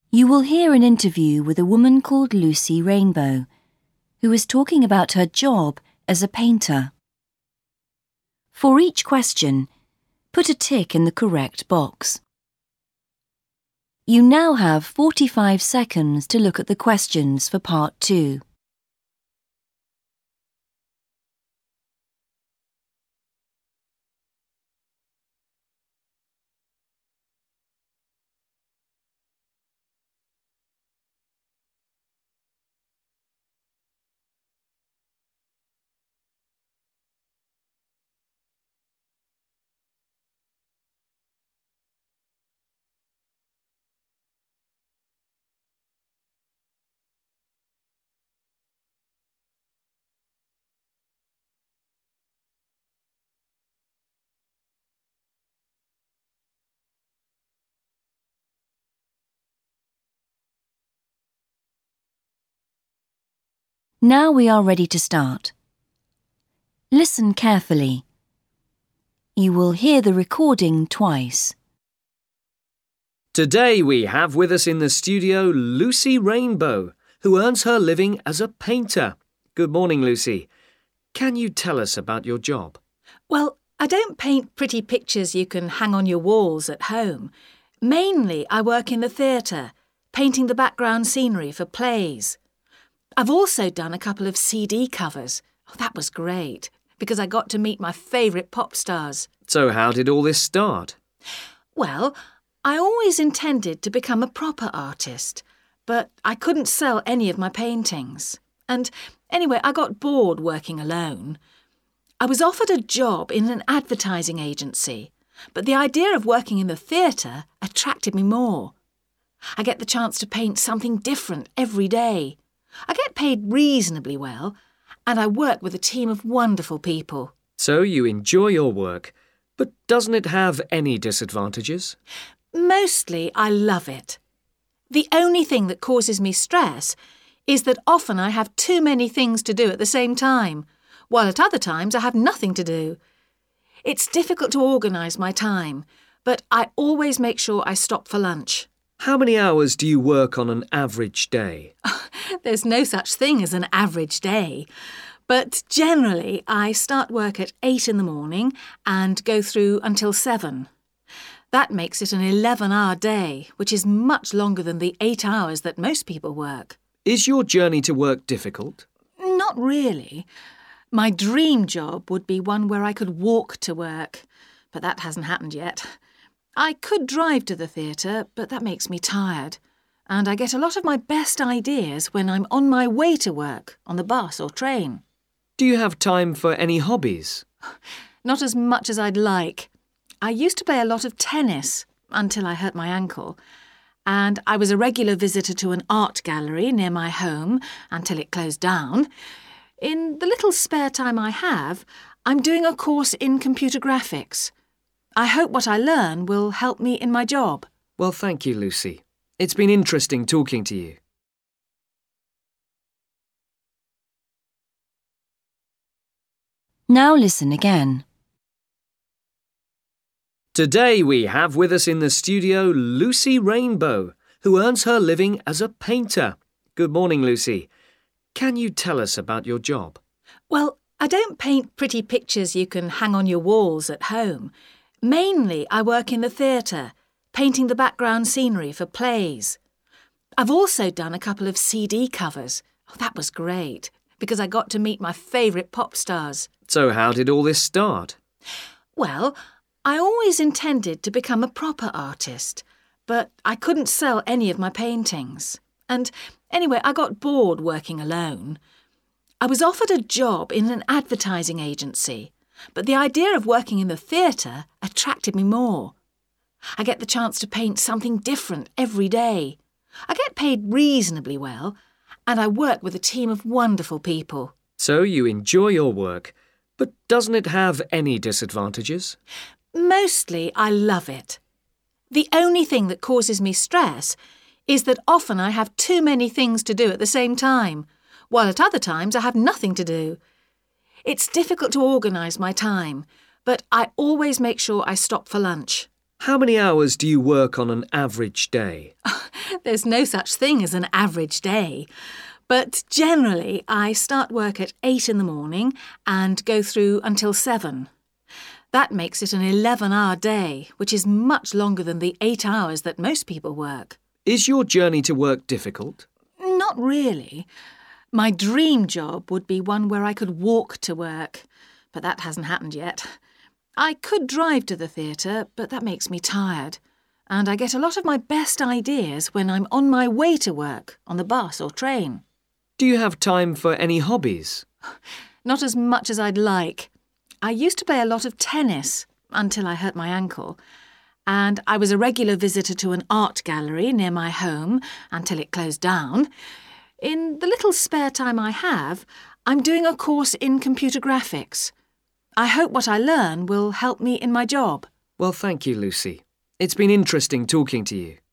You will hear an interview with a woman called Lucy Rainbow, who is talking about her job as a painter. For each question, put a tick in the correct box. You now have 45 seconds to look at the questions for Part 2. Now we are ready to start. Listen carefully. You will hear the recording twice. Today we have with us in the studio Lucy Rainbow, who earns her living as a painter. Good morning, Lucy. Can you tell us about your job? Well, I don't paint pretty pictures you can hang on your walls at home. Mainly, I work in the theatre, painting the background scenery for plays. I've also done a couple of CD covers. Oh, that was great, because I got to meet my favourite pop stars. So how did all this start? Well, I always intended to become a proper artist, but I couldn't sell any of my paintings. And anyway, I got bored working alone. I was offered a job in an advertising agency, but the idea of working in the theatre attracted me more. I get the chance to paint something different every day. I get paid reasonably well, and I work with a team of wonderful people. So you enjoy your work, but doesn't it have any disadvantages? Mostly, I love it. The only thing that causes me stress is that often I have too many things to do at the same time, while at other times I have nothing to do. It's difficult to organise my time, but I always make sure I stop for lunch. How many hours do you work on an average day? There's no such thing as an average day. But generally, I start work at 8 in the morning and go through until 7. That makes it an 11-hour day, which is much longer than the 8 hours that most people work. Is your journey to work difficult? Not really. My dream job would be one where I could walk to work, but that hasn't happened yet. I could drive to the theatre, but that makes me tired. And I get a lot of my best ideas when I'm on my way to work, on the bus or train. Do you have time for any hobbies? Not as much as I'd like. I used to play a lot of tennis until I hurt my ankle. And I was a regular visitor to an art gallery near my home until it closed down. In the little spare time I have, I'm doing a course in computer graphics. I hope what I learn will help me in my job. Well, thank you, Lucy. It's been interesting talking to you. Now listen again. Today we have with us in the studio Lucy Rainbow, who earns her living as a painter. Good morning, Lucy. Can you tell us about your job? Well, I don't paint pretty pictures you can hang on your walls at home. Mainly, I work in the theatre, painting the background scenery for plays. I've also done a couple of CD covers. Oh, that was great, because I got to meet my favourite pop stars. So how did all this start? Well, I always intended to become a proper artist, but I couldn't sell any of my paintings. And anyway, I got bored working alone. I was offered a job in an advertising agency, but the idea of working in the theatre attracted me more. I get the chance to paint something different every day. I get paid reasonably well, and I work with a team of wonderful people. So you enjoy your work, but doesn't it have any disadvantages? Mostly, I love it. The only thing that causes me stress is that often I have too many things to do at the same time, while at other times I have nothing to do. It's difficult to organise my time, but I always make sure I stop for lunch. How many hours do you work on an average day? There's no such thing as an average day. But generally, I start work at 8 in the morning and go through until 7. That makes it an 11-hour day, which is much longer than the 8 hours that most people work. Is your journey to work difficult? Not really. My dream job would be one where I could walk to work, but that hasn't happened yet. I could drive to the theatre, but that makes me tired. And I get a lot of my best ideas when I'm on my way to work, on the bus or train. Do you have time for any hobbies? Not as much as I'd like. I used to play a lot of tennis until I hurt my ankle. And I was a regular visitor to an art gallery near my home until it closed down. In the little spare time I have, I'm doing a course in computer graphics. I hope what I learn will help me in my job. Well, thank you, Lucy. It's been interesting talking to you.